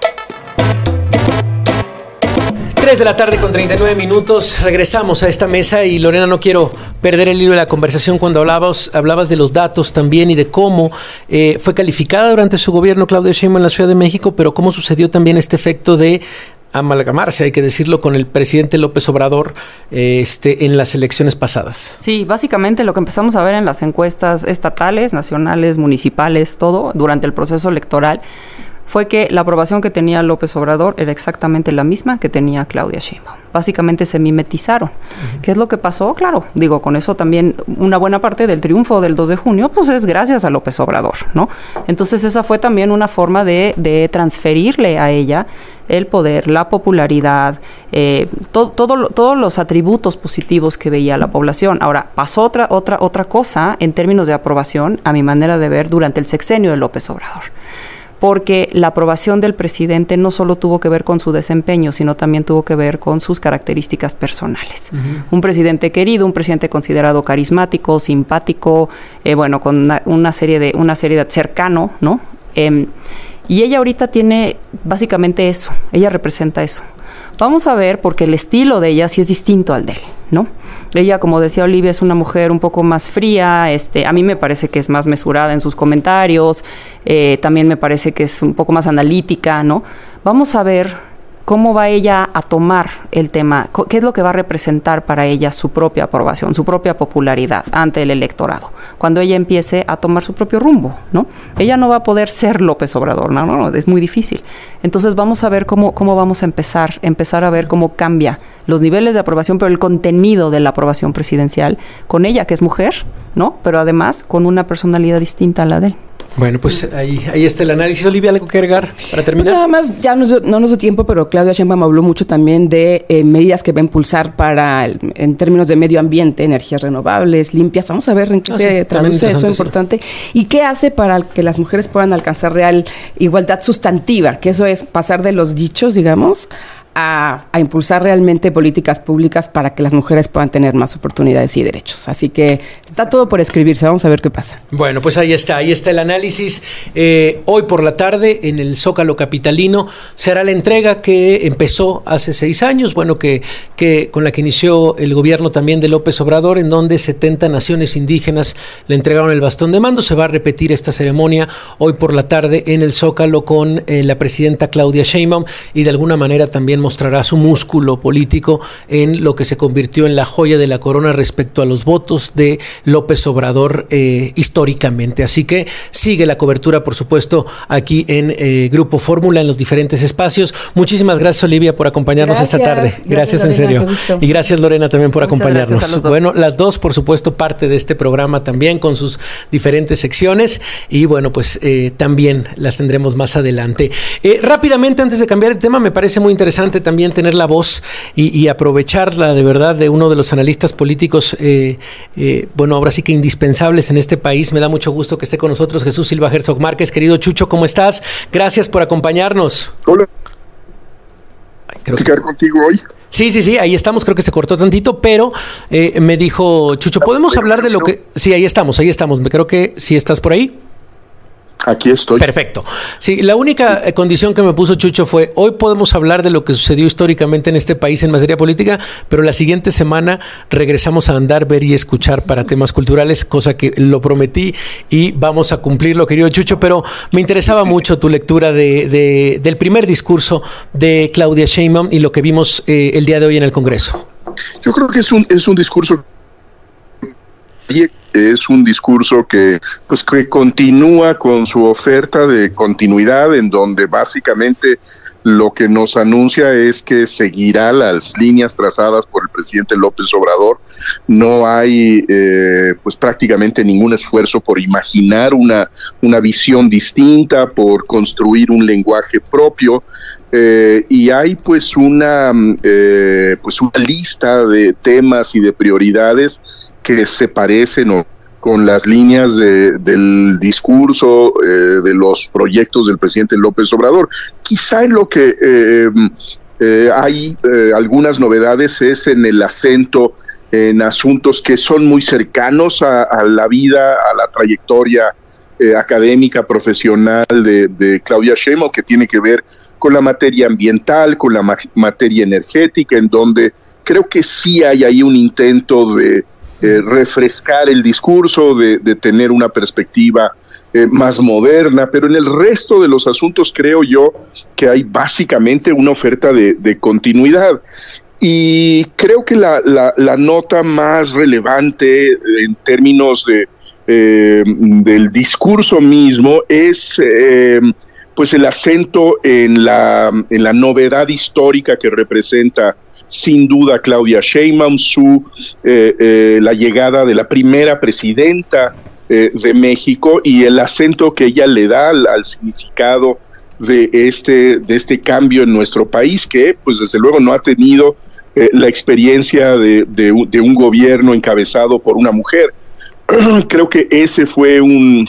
Speaker 3: tres de la tarde con treinta y nueve minutos. Regresamos a esta mesa y Lorena, no quiero perder el hilo de la conversación cuando hablabas, hablabas de los datos también y de cómo eh, fue calificada durante su gobierno Claudia Sheinbaum en la Ciudad de México, pero cómo sucedió también este efecto de amalgamarse, hay que decirlo, con el presidente López Obrador eh, este, en las elecciones pasadas.
Speaker 10: Sí, básicamente lo que empezamos a ver en las encuestas estatales, nacionales, municipales, todo, durante el proceso electoral, fue que la aprobación que tenía López Obrador era exactamente la misma que tenía Claudia Sheinbaum. Básicamente se mimetizaron. Uh-huh. ¿Qué es lo que pasó? Claro, digo, con eso también una buena parte del triunfo del dos de junio, pues es gracias a López Obrador, ¿no? Entonces esa fue también una forma de, de transferirle a ella el poder, la popularidad, eh, todo, todo, todos los atributos positivos que veía la población. Ahora, pasó otra, otra, otra cosa en términos de aprobación, a mi manera de ver, durante el sexenio de López Obrador. porque la aprobación del presidente no solo tuvo que ver con su desempeño, sino también tuvo que ver con sus características personales. Uh-huh. Un presidente querido, un presidente considerado carismático, simpático, eh, bueno, con una, una serie de, una serie de cercano, ¿no? Eh, y ella ahorita tiene básicamente eso, ella representa eso. Vamos a ver, porque el estilo de ella sí es distinto al de él, ¿no? Ella, como decía Olivia, es una mujer un poco más fría, este, a mí me parece que es más mesurada en sus comentarios, eh, también me parece que es un poco más analítica, ¿no? Vamos a ver cómo va ella a tomar el tema, qué es lo que va a representar para ella su propia aprobación, su propia popularidad ante el electorado, cuando ella empiece a tomar su propio rumbo, ¿no? Ella no va a poder ser López Obrador, no, no, no, es muy difícil. Entonces vamos a ver cómo, cómo vamos a empezar, empezar a ver cómo cambia los niveles de aprobación, pero el contenido de la aprobación presidencial, con ella que es mujer, ¿no? Pero además con una personalidad distinta a la de él.
Speaker 3: Bueno, pues ahí, ahí está el análisis. Olivia, ¿algo que agregar para terminar?
Speaker 7: Pues nada más, ya no, no nos dio tiempo, pero Claudia Sheinbaum habló mucho también de eh, medidas que va a impulsar para, el, en términos de medio ambiente, energías renovables, limpias. Vamos a ver en qué ah, se sí, traduce eso importante. Sí. Y qué hace para que las mujeres puedan alcanzar real igualdad sustantiva, que eso es pasar de los dichos, digamos, A, a impulsar realmente políticas públicas para que las mujeres puedan tener más oportunidades y derechos. Así que está todo por escribirse, vamos a ver qué pasa.
Speaker 3: Bueno, pues ahí está, ahí está el análisis. Eh, hoy por la tarde en el Zócalo capitalino será la entrega que empezó hace seis años, bueno, que, que con la que inició el gobierno también de López Obrador, en donde setenta naciones indígenas le entregaron el bastón de mando. Se va a repetir esta ceremonia hoy por la tarde en el Zócalo con eh, la presidenta Claudia Sheinbaum, y de alguna manera también mostrará su músculo político en lo que se convirtió en la joya de la corona respecto a los votos de López Obrador eh, históricamente. Así que sigue la cobertura, por supuesto, aquí en eh, Grupo Fórmula, en los diferentes espacios. Muchísimas gracias, Olivia, por acompañarnos gracias, esta tarde. Gracias, gracias en serio. Y gracias, Lorena, también por Muchas acompañarnos. Bueno, las dos, por supuesto, parte de este programa también con sus diferentes secciones, y bueno, pues eh, también las tendremos más adelante. Eh, rápidamente, antes de cambiar el tema, me parece muy interesante también tener la voz y, y aprovecharla de verdad de uno de los analistas políticos, eh, eh, bueno, ahora sí que indispensables en este país. Me da mucho gusto que esté con nosotros Jesús Silva Herzog Márquez. Querido Chucho, ¿cómo estás? Gracias por acompañarnos.
Speaker 13: Hola.
Speaker 3: Creo
Speaker 13: que... ¿Quedar contigo hoy?
Speaker 3: Sí, sí, sí, ahí estamos, creo que se cortó tantito, pero eh, me dijo Chucho, ¿podemos hablar de lo que...? Sí, ahí estamos, ahí estamos, creo que sí estás por ahí.
Speaker 13: Aquí estoy.
Speaker 3: Perfecto. Sí, la única sí. condición que me puso Chucho fue, hoy podemos hablar de lo que sucedió históricamente en este país en materia política, pero la siguiente semana regresamos a andar, ver y escuchar para temas culturales, cosa que lo prometí y vamos a cumplirlo, querido Chucho, pero me interesaba sí, sí, mucho sí. tu lectura de, de, del primer discurso de Claudia Sheinbaum y lo que vimos eh, el día de hoy en el Congreso.
Speaker 13: Yo creo que es un, es un discurso... Es un discurso que, pues, que continúa con su oferta de continuidad, en donde básicamente lo que nos anuncia es que seguirá las líneas trazadas por el presidente López Obrador. No hay eh, pues prácticamente ningún esfuerzo por imaginar una, una visión distinta, por construir un lenguaje propio. Eh, y hay pues una, eh, pues una lista de temas y de prioridades que se parecen o con las líneas de, del discurso, eh, de los proyectos del presidente López Obrador. Quizá en lo que eh, eh, hay eh, algunas novedades es en el acento en asuntos que son muy cercanos a, a la vida, a la trayectoria eh, académica, profesional de, de Claudia Sheinbaum, que tiene que ver con la materia ambiental, con la ma- materia energética, en donde creo que sí hay ahí un intento de Eh, refrescar el discurso, de, de tener una perspectiva eh, más moderna, pero en el resto de los asuntos creo yo que hay básicamente una oferta de, de continuidad. Y creo que la, la, la nota más relevante en términos de, eh, del discurso mismo es eh, pues el acento en la, en la novedad histórica que representa sin duda Claudia Sheinbaum, su eh, eh, la llegada de la primera presidenta eh, de México y el acento que ella le da al, al significado de este de este cambio en nuestro país, que pues desde luego no ha tenido eh, la experiencia de, de, de un gobierno encabezado por una mujer. Creo que ese fue un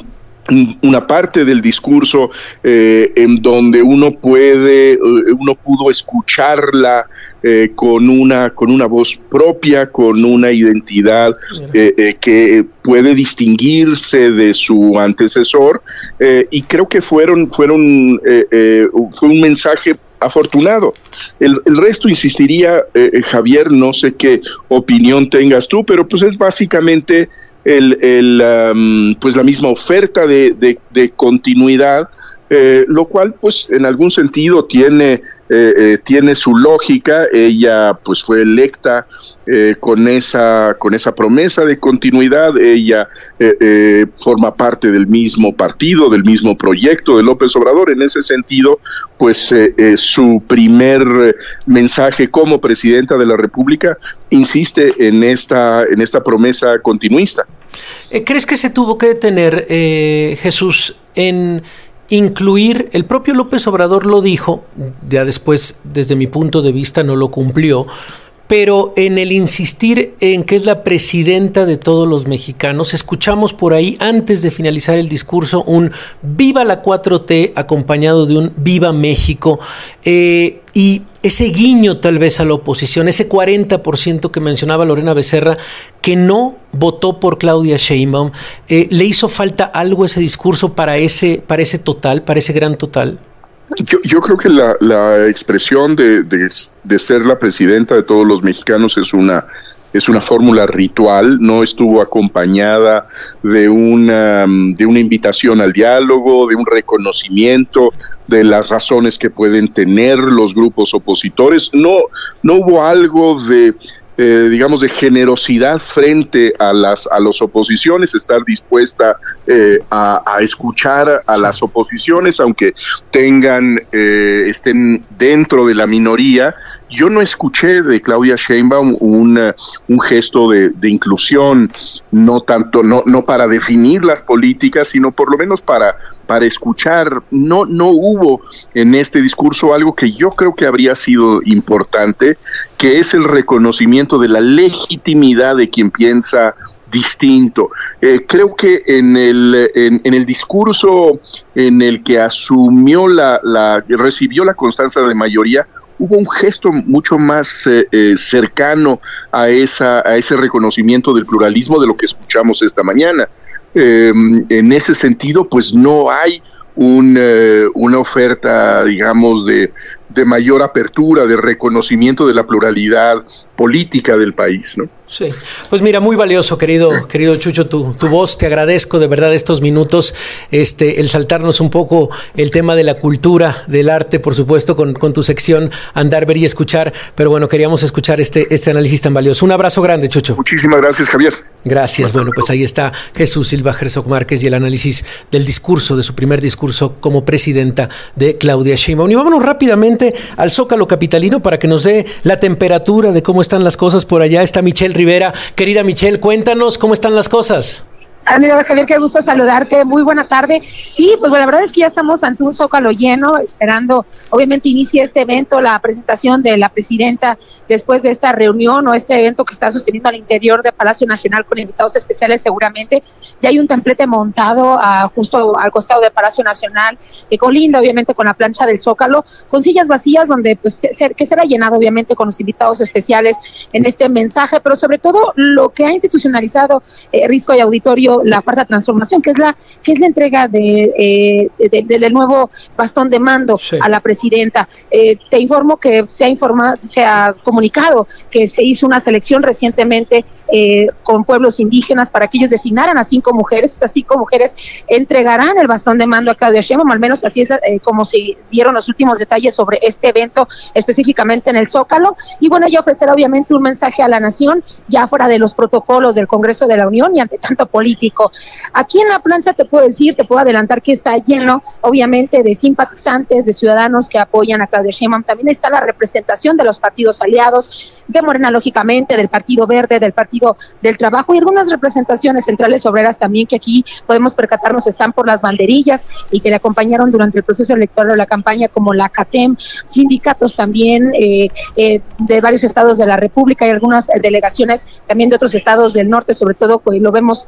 Speaker 13: una parte del discurso eh, en donde uno puede, uno pudo escucharla eh, con una con una voz propia, con una identidad eh, eh, que puede distinguirse de su antecesor, eh, y creo que fueron fueron eh, eh, fue un mensaje afortunado. El, el resto, insistiría, eh, Javier, no sé qué opinión tengas tú, pero pues es básicamente el, el um, pues la misma oferta de, de, de continuidad, eh, lo cual pues en algún sentido tiene, eh, eh, tiene su lógica. Ella pues fue electa eh, con esa con esa promesa de continuidad. Ella eh, eh, forma parte del mismo partido, del mismo proyecto de López Obrador. En ese sentido, pues eh, eh, su primer mensaje como presidenta de la República insiste en esta en esta promesa continuista.
Speaker 3: ¿Crees que se tuvo que detener, eh, Jesús, en incluir, el propio López Obrador lo dijo, ya después, desde mi punto de vista, no lo cumplió, pero en el insistir en que es la presidenta de todos los mexicanos? Escuchamos por ahí, antes de finalizar el discurso, un Viva la cuatro T acompañado de un Viva México, eh, y ese guiño tal vez a la oposición, ese cuarenta por ciento que mencionaba Lorena Becerra, que no votó por Claudia Sheinbaum. Eh, ¿le hizo falta algo ese discurso para ese, para ese total, para ese gran total?
Speaker 13: Yo, yo creo que la, la expresión de, de, de ser la presidenta de todos los mexicanos es una es una fórmula ritual, no estuvo acompañada de una, de una invitación al diálogo, de un reconocimiento de las razones que pueden tener los grupos opositores. No, no hubo algo de Eh, digamos, de generosidad frente a las a las oposiciones, estar dispuesta eh, a, a escuchar a las oposiciones, aunque tengan eh, estén dentro de la minoría. Yo no escuché de Claudia Sheinbaum un, un gesto de, de inclusión, no tanto, no, no para definir las políticas, sino por lo menos para, para escuchar. No, no hubo en este discurso algo que yo creo que habría sido importante, que es el reconocimiento de la legitimidad de quien piensa distinto. Eh, creo que en el en, en el discurso en el que asumió la, la recibió la constancia de mayoría, hubo un gesto mucho más eh, eh, cercano a esa a ese reconocimiento del pluralismo de lo que escuchamos esta mañana. Eh, en ese sentido, pues no hay un, eh, una oferta, digamos, de, de mayor apertura, de reconocimiento de la pluralidad política del país, ¿no?
Speaker 3: Sí, pues mira, muy valioso, querido, querido Chucho, tu, tu voz. Te agradezco de verdad estos minutos, este, el saltarnos un poco el tema de la cultura, del arte, por supuesto, con, con tu sección Andar, Ver y Escuchar, pero bueno, queríamos escuchar este, este análisis tan valioso. Un abrazo grande, Chucho.
Speaker 13: Muchísimas gracias, Javier.
Speaker 3: Gracias. Bueno, pues ahí está Jesús Silva Herzog Márquez y el análisis del discurso, de su primer discurso como presidenta de Claudia Sheinbaum. Y vámonos rápidamente al Zócalo capitalino para que nos dé la temperatura de cómo están las cosas por allá. Está Michelle Rivera. Querida Michelle, cuéntanos cómo están las cosas.
Speaker 14: Amigo Javier, qué gusto saludarte, muy buena tarde. Sí, pues bueno, la verdad es que ya estamos ante un Zócalo lleno, esperando, obviamente inicie este evento, la presentación de la presidenta después de esta reunión o este evento que está sosteniendo al interior de Palacio Nacional con invitados especiales seguramente. Ya hay un templete montado uh, justo al costado del Palacio Nacional, que colinda obviamente con la plancha del Zócalo, con sillas vacías donde pues se, que será llenado obviamente con los invitados especiales en este mensaje, pero sobre todo lo que ha institucionalizado eh, Risco y Auditorio la cuarta transformación, que es la que es la entrega de, eh, de, de del nuevo bastón de mando sí. a la presidenta. Eh, te informo que se ha informado, se ha comunicado que se hizo una selección recientemente eh, con pueblos indígenas para que ellos designaran a cinco mujeres. Estas cinco mujeres entregarán el bastón de mando a Claudia Sheinbaum, al menos así es eh, como se dieron los últimos detalles sobre este evento específicamente en el Zócalo. Y bueno, ella ofrecerá obviamente un mensaje a la nación ya fuera de los protocolos del Congreso de la Unión y ante tanto político. Aquí en la plancha te puedo decir, te puedo adelantar que está lleno, obviamente, de simpatizantes, de ciudadanos que apoyan a Claudia Sheinbaum. También está la representación de los partidos aliados, de Morena, lógicamente, del Partido Verde, del Partido del Trabajo y algunas representaciones centrales obreras también que aquí podemos percatarnos están por las banderillas y que le acompañaron durante el proceso electoral de la campaña, como la CATEM, sindicatos también eh, eh, de varios estados de la República y algunas eh, delegaciones también de otros estados del norte, sobre todo pues, lo vemos eh, por la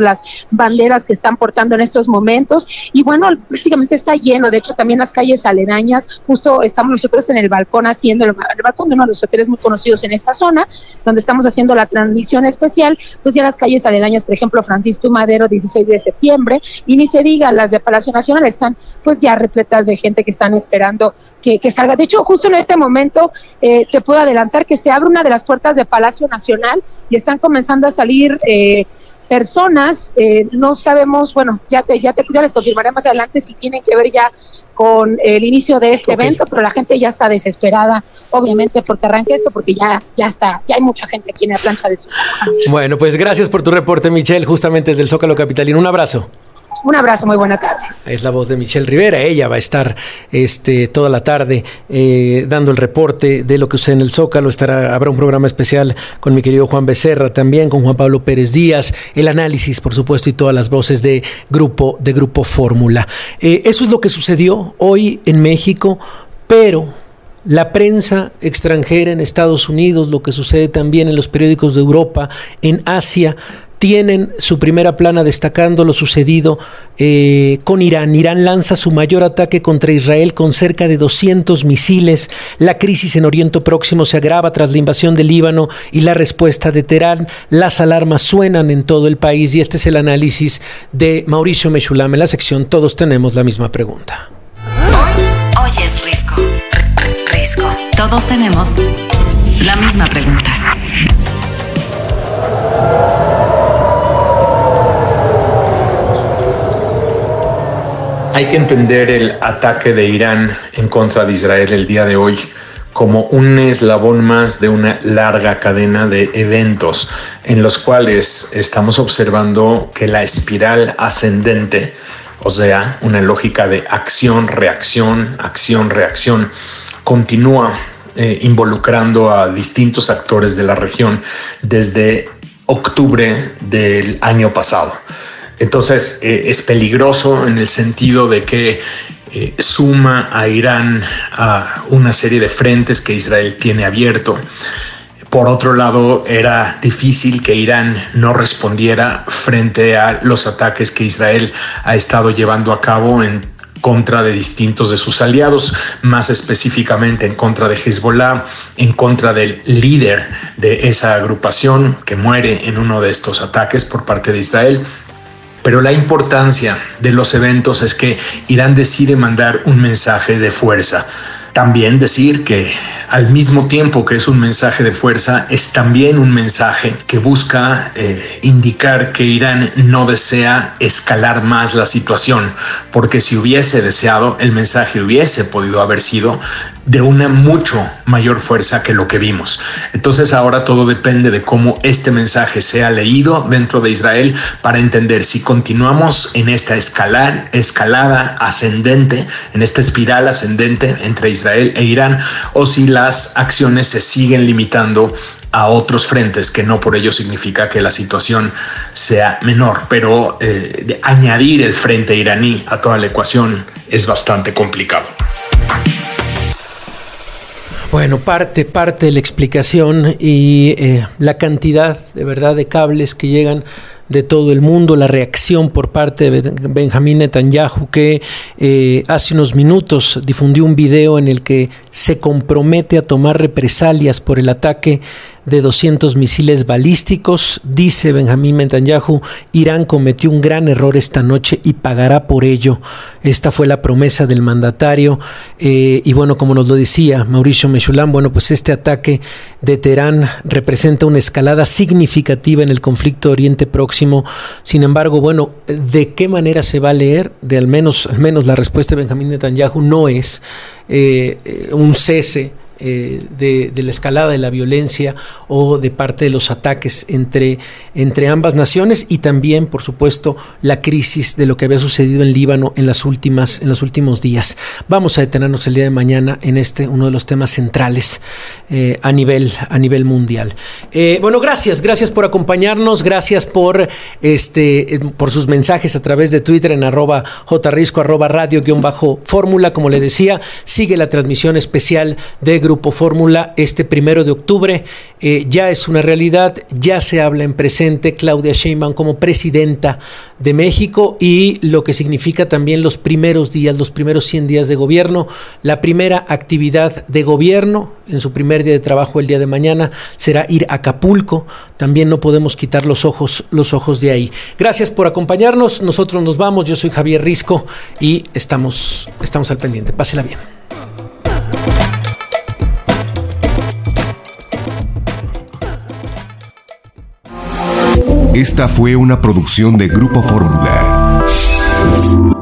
Speaker 14: las banderas que están portando en estos momentos, y bueno, prácticamente está lleno. De hecho, también las calles aledañas, justo estamos nosotros en el balcón haciendo, el balcón de uno de los hoteles muy conocidos en esta zona, donde estamos haciendo la transmisión especial, pues ya las calles aledañas, por ejemplo, Francisco y Madero, dieciséis de septiembre, y ni se diga, las de Palacio Nacional están pues ya repletas de gente que están esperando que, que salga. De hecho, justo en este momento eh, te puedo adelantar que se abre una de las puertas de Palacio Nacional y están comenzando a salir eh, personas, eh, no sabemos, bueno, ya te, ya te ya les confirmaré más adelante si tienen que ver ya con el inicio de este okay. evento, pero la gente ya está desesperada, obviamente, porque arranque esto, porque ya, ya está, ya hay mucha gente aquí en la plancha del Zócalo.
Speaker 3: Bueno, pues gracias por tu reporte, Michelle, justamente desde el Zócalo capitalino. Un abrazo.
Speaker 14: Un abrazo, muy buena tarde.
Speaker 3: Es la voz de Michelle Rivera. Ella va a estar este, toda la tarde eh, dando el reporte de lo que sucede en el Zócalo. Estará, habrá un programa especial con mi querido Juan Becerra, también con Juan Pablo Pérez Díaz, el análisis, por supuesto, y todas las voces de Grupo, de Grupo Fórmula. Eh, eso es lo que sucedió hoy en México, pero la prensa extranjera en Estados Unidos, lo que sucede también en los periódicos de Europa, en Asia, tienen su primera plana destacando lo sucedido eh, con Irán. Irán lanza su mayor ataque contra Israel con cerca de doscientos misiles. La crisis en Oriente Próximo se agrava tras la invasión de Líbano y la respuesta de Teherán. Las alarmas suenan en todo el país y este es el análisis de Mauricio Mechulam en la sección Todos tenemos la misma pregunta.
Speaker 1: Hoy es Risco. Risco. Todos tenemos la misma pregunta.
Speaker 15: Hay que entender el ataque de Irán en contra de Israel el día de hoy como un eslabón más de una larga cadena de eventos en los cuales estamos observando que la espiral ascendente, o sea, una lógica de acción, reacción, acción, reacción, continúa eh, involucrando a distintos actores de la región desde octubre del año pasado. Entonces eh, es peligroso en el sentido de que eh, suma a Irán a una serie de frentes que Israel tiene abierto. Por otro lado, era difícil que Irán no respondiera frente a los ataques que Israel ha estado llevando a cabo en contra de distintos de sus aliados, más específicamente en contra de Hezbollah, en contra del líder de esa agrupación que muere en uno de estos ataques por parte de Israel. Pero la importancia de los eventos es que Irán decide mandar un mensaje de fuerza. También decir que al mismo tiempo que es un mensaje de fuerza, es también un mensaje que busca eh, indicar que Irán no desea escalar más la situación, porque si hubiese deseado, el mensaje hubiese podido haber sido de una mucho mayor fuerza que lo que vimos. Entonces ahora todo depende de cómo este mensaje sea leído dentro de Israel para entender si continuamos en esta escalar, escalada ascendente, en esta espiral ascendente entre Israel e Irán, o si las acciones se siguen limitando a otros frentes, que no por ello significa que la situación sea menor, pero eh, de añadir el frente iraní a toda la ecuación es bastante complicado.
Speaker 3: Bueno, parte, parte de la explicación y eh, la cantidad de verdad de cables que llegan de todo el mundo, la reacción por parte de Benjamín Netanyahu, que eh, hace unos minutos difundió un video en el que se compromete a tomar represalias por el ataque de doscientos misiles balísticos. Dice Benjamín Netanyahu, Irán cometió un gran error esta noche y pagará por ello. Esta fue la promesa del mandatario. Eh, y bueno, como nos lo decía Mauricio Mechulam, bueno, pues este ataque de Teherán representa una escalada significativa en el conflicto de Oriente Próximo. Sin embargo, bueno, ¿de qué manera se va a leer? De al menos, al menos la respuesta de Benjamín Netanyahu no es eh, un cese Eh, de, de la escalada de la violencia o de parte de los ataques entre, entre ambas naciones, y también, por supuesto, la crisis de lo que había sucedido en Líbano en las últimas, en los últimos días. Vamos a detenernos el día de mañana en este, uno de los temas centrales eh, a nivel, a nivel mundial. Eh, bueno, gracias, gracias por acompañarnos, gracias por este, eh, por sus mensajes a través de Twitter en arroba jrisco, arroba radio guión bajo fórmula. Como le decía, sigue la transmisión especial de Grupo Fórmula este primero de octubre. Eh, ya es una realidad, ya se habla en presente Claudia Sheinbaum como presidenta de México y lo que significa también los primeros días, los primeros cien días de gobierno. La primera actividad de gobierno en su primer día de trabajo el día de mañana será ir a Acapulco. También no podemos quitar los ojos, los ojos de ahí. Gracias por acompañarnos. Nosotros nos vamos. Yo soy Javier Risco y estamos, estamos al pendiente. Pásela bien.
Speaker 16: Esta fue una producción de Grupo Fórmula.